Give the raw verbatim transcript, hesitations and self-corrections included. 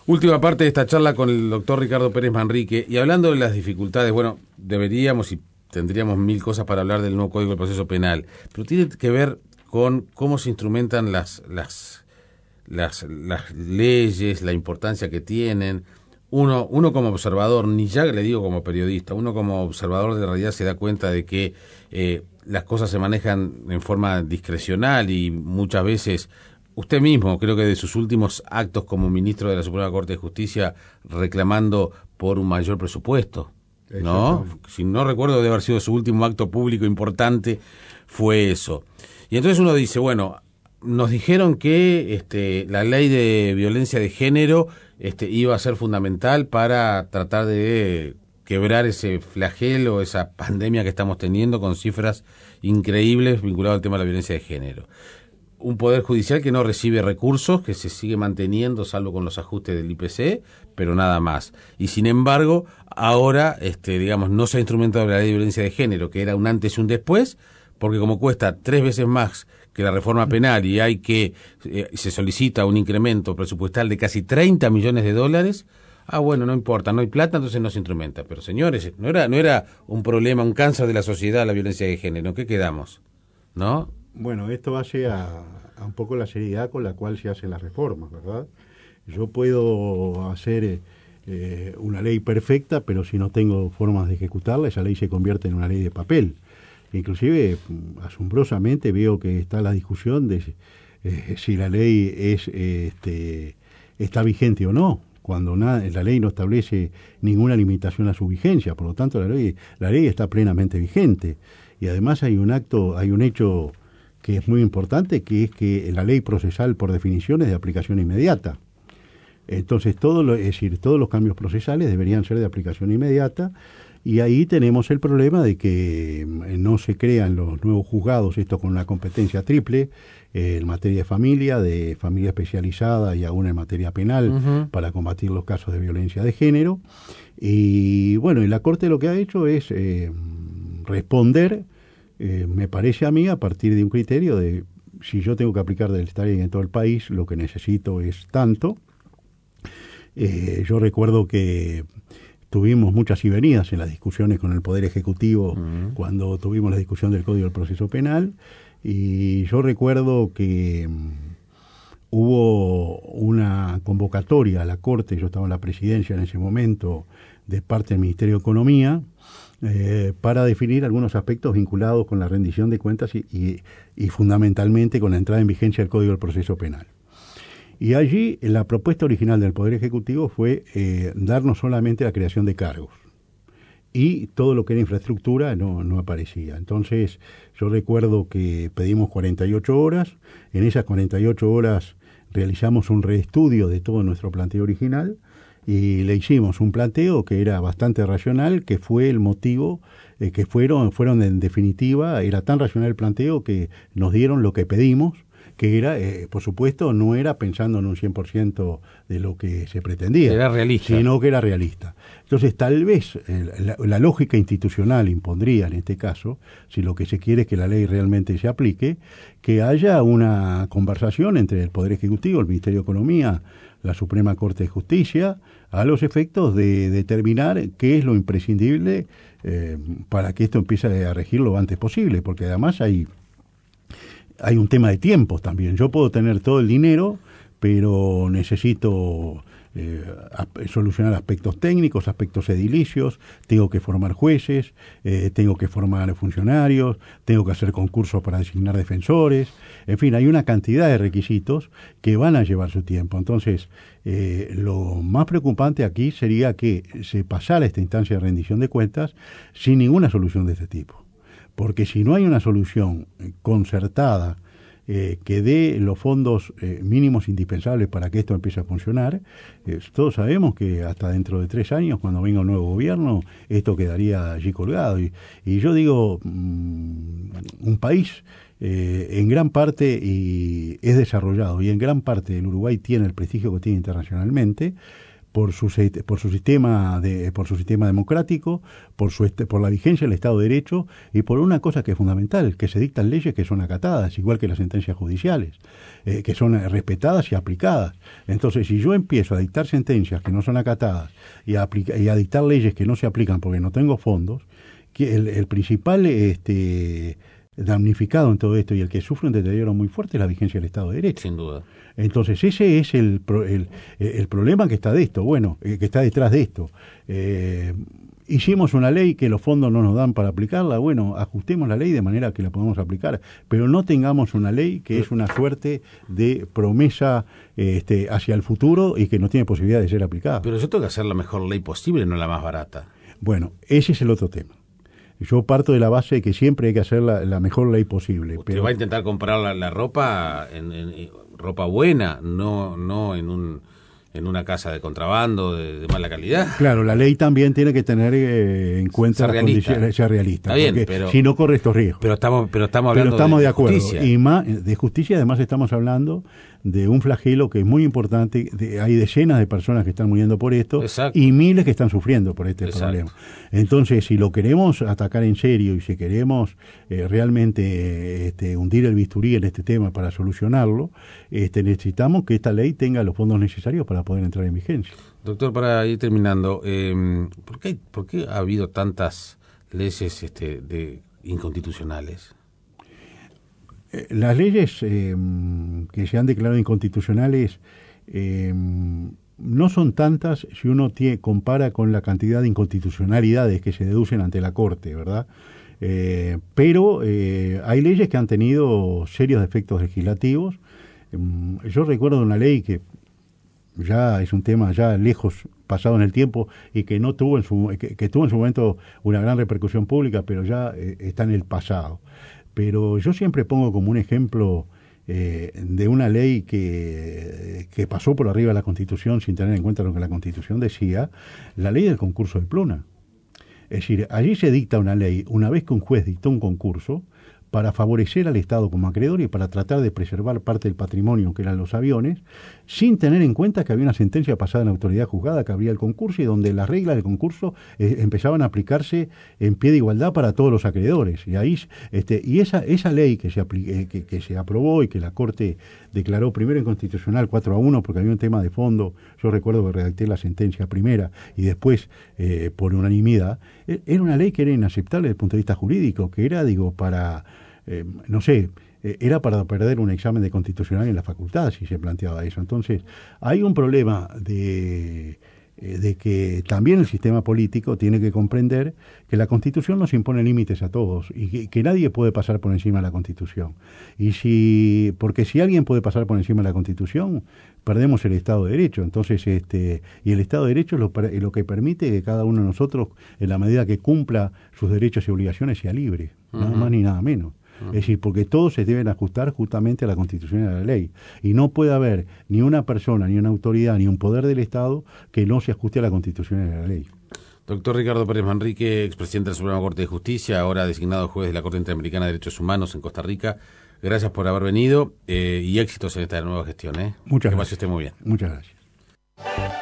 Última parte de esta charla con el doctor Ricardo Pérez Manrique, y hablando de las dificultades, bueno, deberíamos y tendríamos mil cosas para hablar del nuevo Código del Proceso Penal, pero tiene que ver con cómo se instrumentan las, las, las, las leyes, la importancia que tienen. Uno, uno como observador, ni ya le digo como periodista, uno como observador de realidad se da cuenta de que eh, las cosas se manejan en forma discrecional y muchas veces usted mismo, creo que de sus últimos actos como ministro de la Suprema Corte de Justicia reclamando por un mayor presupuesto, ¿no? Si no recuerdo, de haber sido su último acto público importante, fue eso. Y entonces uno dice, bueno, nos dijeron que este, la ley de violencia de género este, iba a ser fundamental para tratar de quebrar ese flagelo, esa pandemia que estamos teniendo con cifras increíbles vinculadas al tema de la violencia de género. Un poder judicial que no recibe recursos, que se sigue manteniendo salvo con los ajustes del I P C, pero nada más. Y sin embargo, ahora, este, digamos, no se ha instrumentado la ley de violencia de género, que era un antes y un después, porque como cuesta tres veces más que la reforma penal y hay que, eh, se solicita un incremento presupuestal de casi treinta millones de dólares, ah, bueno, no importa, no hay plata, entonces no se instrumenta. Pero señores, no era, no era un problema, un cáncer de la sociedad la violencia de género, ¿en qué quedamos? ¿No? Bueno, esto hace a, a un poco la seriedad con la cual se hacen las reformas, ¿verdad? Yo puedo hacer eh, una ley perfecta, pero si no tengo formas de ejecutarla, esa ley se convierte en una ley de papel. Inclusive, asombrosamente, veo que está la discusión de eh, si la ley es eh, este, está vigente o no, cuando nada, la ley no establece ninguna limitación a su vigencia. Por lo tanto, la ley, la ley está plenamente vigente. Y además hay un acto, hay un hecho que es muy importante, que es que la ley procesal, por definición, es de aplicación inmediata. Entonces, todo lo, es decir, todos los cambios procesales deberían ser de aplicación inmediata, y ahí tenemos el problema de que no se crean los nuevos juzgados, esto con una competencia triple, eh, en materia de familia, de familia especializada y aún en materia penal, uh-huh, para combatir los casos de violencia de género. Y bueno, y la Corte lo que ha hecho es eh, responder, eh, me parece a mí, a partir de un criterio de si yo tengo que aplicar del esta ley en todo el país, lo que necesito es tanto. Eh, yo recuerdo que tuvimos muchas y venidas en las discusiones con el Poder Ejecutivo uh-huh, cuando tuvimos la discusión del Código del Proceso Penal, y yo recuerdo que um, hubo una convocatoria a la Corte, yo estaba en la presidencia en ese momento, de parte del Ministerio de Economía, eh, para definir algunos aspectos vinculados con la rendición de cuentas y, y, y fundamentalmente con la entrada en vigencia del Código del Proceso Penal. Y allí la propuesta original del Poder Ejecutivo fue eh, darnos solamente la creación de cargos. Y todo lo que era infraestructura no, no aparecía. Entonces, yo recuerdo que pedimos cuarenta y ocho horas. En esas cuarenta y ocho horas realizamos un reestudio de todo nuestro planteo original y le hicimos un planteo que era bastante racional, que fue el motivo, eh, que fueron, fueron en definitiva, era tan racional el planteo que nos dieron lo que pedimos, que era, eh, por supuesto, no era pensando en un cien por ciento de lo que se pretendía, era realista, sino que era realista. Entonces, tal vez eh, la, la lógica institucional impondría, en este caso, si lo que se quiere es que la ley realmente se aplique, que haya una conversación entre el Poder Ejecutivo, el Ministerio de Economía, la Suprema Corte de Justicia, a los efectos de determinar qué es lo imprescindible eh, para que esto empiece a regir lo antes posible, porque además hay... Hay un tema de tiempos también. Yo puedo tener todo el dinero, pero necesito eh, a, solucionar aspectos técnicos, aspectos edilicios, tengo que formar jueces, eh, tengo que formar funcionarios, tengo que hacer concursos para designar defensores. En fin, hay una cantidad de requisitos que van a llevar su tiempo. Entonces, eh, lo más preocupante aquí sería que se pasara esta instancia de rendición de cuentas sin ninguna solución de este tipo. Porque si no hay una solución concertada eh, que dé los fondos eh, mínimos indispensables para que esto empiece a funcionar, eh, todos sabemos que hasta dentro de tres años, cuando venga un nuevo gobierno, esto quedaría allí colgado. Y, y yo digo, mmm, un país eh, en gran parte y es desarrollado y en gran parte el Uruguay tiene el prestigio que tiene internacionalmente, por su por su sistema de por su sistema democrático, por su por la vigencia del Estado de Derecho y por una cosa que es fundamental, que se dictan leyes que son acatadas, igual que las sentencias judiciales, eh, que son respetadas y aplicadas. Entonces, si yo empiezo a dictar sentencias que no son acatadas y a, aplica, y a dictar leyes que no se aplican porque no tengo fondos, que el, el principal este damnificado en todo esto y el que sufre un deterioro muy fuerte es la vigencia del Estado de Derecho. Sin duda. Entonces ese es el, el, el problema que está de esto, bueno, que está detrás de esto. Eh, hicimos una ley que los fondos no nos dan para aplicarla, bueno, ajustemos la ley de manera que la podamos aplicar, pero no tengamos una ley que es una suerte de promesa este, hacia el futuro y que no tiene posibilidad de ser aplicada. Pero yo tengo que hacer la mejor ley posible, no la más barata. Bueno, ese es el otro tema. Yo parto de la base de que siempre hay que hacer la, la mejor ley posible. Usted pero... va a intentar comprar la, la ropa en, en, en ropa buena, no no en un en una casa de contrabando de, de mala calidad. Claro, la ley también tiene que tener eh, en cuenta las condiciones, ser realista, Está bien, pero, si no corre estos riesgos. Pero estamos pero estamos hablando pero estamos de, de acuerdo. justicia. Y más, de justicia además estamos hablando de un flagelo que es muy importante, de, hay decenas de personas que están muriendo por esto. Exacto. Y miles que están sufriendo por este Exacto. problema. Entonces, si lo queremos atacar en serio y si queremos eh, realmente eh, este, hundir el bisturí en este tema para solucionarlo, este, necesitamos que esta ley tenga los fondos necesarios para poder entrar en vigencia. Doctor, para ir terminando, eh, ¿por qué, ¿por qué ha habido tantas leyes este, de inconstitucionales? Las leyes eh, que se han declarado inconstitucionales eh, no son tantas si uno tiene, compara con la cantidad de inconstitucionalidades que se deducen ante la Corte, ¿verdad? Eh, pero eh, hay leyes que han tenido serios defectos legislativos. Eh, yo recuerdo una ley que ya es un tema ya lejos pasado en el tiempo y que no tuvo en su que, que tuvo en su momento una gran repercusión pública, pero ya eh, está en el pasado. Pero yo siempre pongo como un ejemplo eh, de una ley que, que pasó por arriba de la Constitución sin tener en cuenta lo que la Constitución decía, la ley del concurso de Pluna. Es decir, allí se dicta una ley una vez que un juez dictó un concurso para favorecer al Estado como acreedor y para tratar de preservar parte del patrimonio que eran los aviones, sin tener en cuenta que había una sentencia pasada en la autoridad juzgada que abría el concurso y donde las reglas del concurso eh, empezaban a aplicarse en pie de igualdad para todos los acreedores. Y ahí este y esa esa ley que se apli- eh, que, que se aprobó y que la Corte declaró primero inconstitucional cuatro a uno porque había un tema de fondo, yo recuerdo que redacté la sentencia primera y después eh, por unanimidad, eh, era una ley que era inaceptable desde el punto de vista jurídico, que era, digo, para Eh, no sé, eh, era para perder un examen de constitucional en la facultad si se planteaba eso. Entonces, hay un problema de, eh, de que también el sistema político tiene que comprender que la Constitución nos impone límites a todos y que, que nadie puede pasar por encima de la Constitución. Y si, porque si alguien puede pasar por encima de la Constitución, perdemos el Estado de Derecho. Entonces, este, y el Estado de Derecho es lo, lo que permite que cada uno de nosotros, en la medida que cumpla sus derechos y obligaciones, sea libre, uh-huh. nada más ni nada menos. Es decir, porque todos se deben ajustar justamente a la Constitución y a la ley. Y no puede haber ni una persona, ni una autoridad, ni un poder del Estado que no se ajuste a la Constitución y a la ley. Doctor Ricardo Pérez Manrique, expresidente de la Suprema Corte de Justicia, ahora designado juez de la Corte Interamericana de Derechos Humanos en Costa Rica. Gracias por haber venido eh, y éxitos en esta nueva gestión. ¿eh? Muchas que gracias. pase usted muy bien. Muchas gracias.